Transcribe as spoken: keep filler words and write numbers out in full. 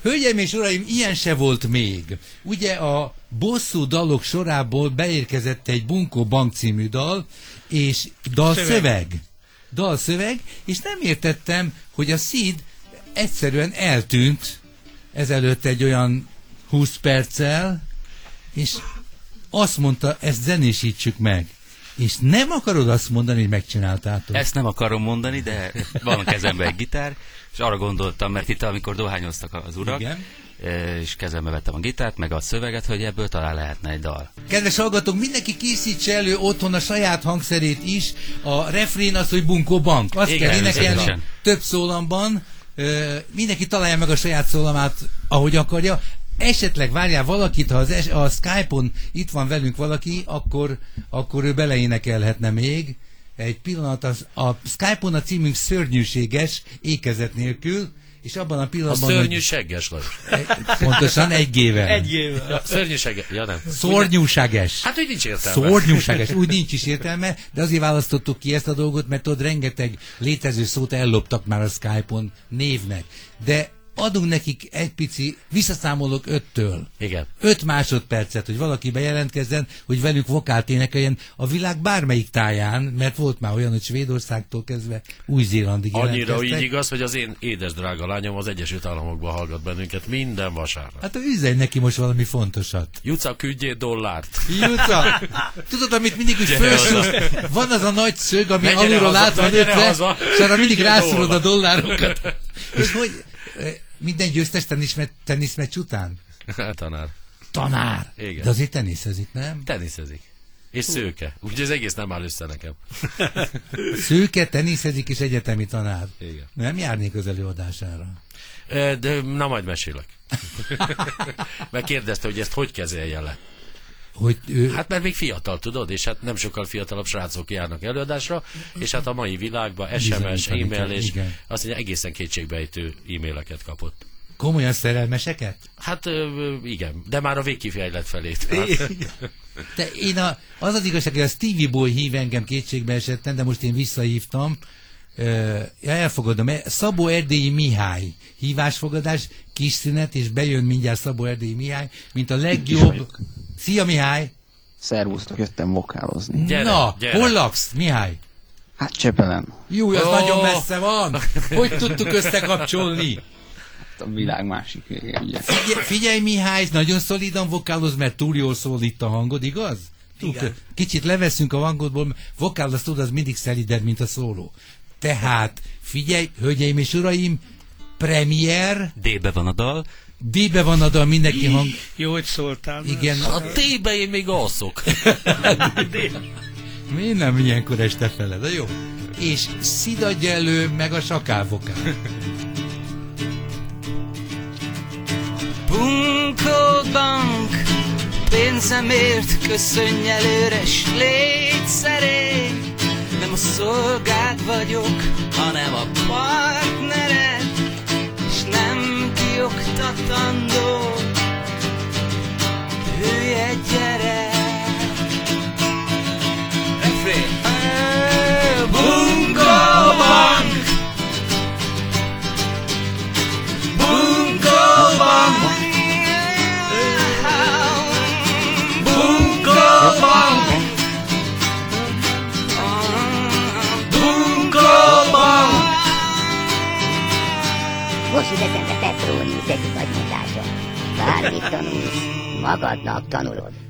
Hölgyeim és uraim, ilyen se volt még. Ugye a bosszú dalok sorából beérkezett egy Bunkó Bank című dal, és dalszöveg. Dalszöveg, és nem értettem, hogy a Szíd egyszerűen eltűnt ezelőtt egy olyan húsz perccel, és azt mondta, ezt zenésítsük meg. És nem akarod azt mondani, hogy megcsináltátok? Ezt nem akarom mondani, de van a kezemben egy gitár, és arra gondoltam, mert itt amikor dohányoztak az urak, igen, és kezembe vettem a gitárt, meg a szöveget, hogy ebből talán lehetne egy dal. Kedves hallgatók, mindenki készítse elő otthon a saját hangszerét is. A refrén az, hogy Bunkó Bank. Azt igen, kell énekelni több szólamban. Mindenki találja meg a saját szólamát, ahogy akarja. Esetleg várjál valakit, ha az es- a Skype-on itt van velünk valaki, akkor, akkor ő beleénekelhetne még. Egy pillanat, az, a Skype-on a címünk Szörnyűséges, ékezet nélkül, és abban a pillanatban... A szörnyűséges, Lajos. Pontosan egy gével. Egy gével. Ja, szörnyűséges, ja nem. Szornyúságes. Hát úgy nincs értelme. Szornyúságes, úgy nincs is értelme, de azért választottuk ki ezt a dolgot, mert ott rengeteg létező szót elloptak már a Skype-on névnek. De adunk nekik egy pici, visszaszámolok öttől. Igen. Öt másodpercet, hogy valaki bejelentkezzen, hogy velük vokált énekeljen a világ bármelyik táján, mert volt már olyan, hogy Svédországtól kezdve Új-Zélandig jelentkeztek. Annyira így igaz, hogy az én édes drága lányom az Egyesült Államokban hallgat bennünket minden vasárnap. Hát üzenj neki most valami fontosat. Juca, küldjél dollárt. Juca! Tudod, amit mindig úgy felsúsz, van az a nagy szög, ami Menjene alulról haza, át van menjene ötve, haza. és arra mindig Igen, rászorod a dollar. dollárokat. És hogy minden győztes teniszmeccs, teniszmeccs után? Tanár. Tanár. Igen. De azért teniszezik, nem? Teniszezik. És szőke. Úgyhogy az egész nem áll össze nekem. Szőke, teniszezik és egyetemi tanár. Igen. Nem járnék az előadására. E, De na majd mesélek. Mert kérdezte, hogy ezt hogy kezelje le. Hogy ő... Hát mert még fiatal, tudod, és hát nem sokkal fiatalabb srácok járnak előadásra, és hát a mai világban es em es, e-mail, és igen. azt mondja, egészen kétségbejtő e-maileket kapott. Komolyan szerelmeseket? Hát ö, igen, de már a végkifejlett felé. Tehát. De én a, az az igazság, hogy a Stevie Boy hív engem kétségbe esettem, de most én visszahívtam. Uh, elfogadom, Szabó Erdélyi Mihály hívásfogadás, kis szünet, és bejön mindjárt Szabó Erdélyi Mihály, mint a legjobb... Szia, Mihály! Szervusztok, jöttem vokálozni. Gyere, Na, gyere. hol laksz, Mihály? Hát Csepelen. Jó, az Ó. nagyon messze van! Hogy tudtuk összekapcsolni? Hát a világ másik vége, ugye. Figyelj, figyelj, Mihály, nagyon szolidan vokáloz, mert túl jól szól itt a hangod, igaz? Túl, kicsit leveszünk a hangodból, vokál, azt tudod, az mindig szelidebb, mint a szóló. Tehát, figyelj, hölgyeim és uraim, premier, D-be van a dal. D-be van a dal, mindenki hang... Jó, hogy szóltál. Igen. A T-be én még alszok. Mi nem ilyenkor este fele, de jó. És Szid adja elő, meg a sakálvokál. Bunkó Bank, pénzemért köszönj előre, s légy szerény. Nem a szolgád vagyok, hanem a partnered, és nem kioktatandó hülye gyerek. Refrén. Bunkó Bank, Bunkó Bank, Bunkó Bank, Bunkó Bank. Most ideszembe Petronius egyik agymondása. Bármit tanulsz, magadnak tanulod.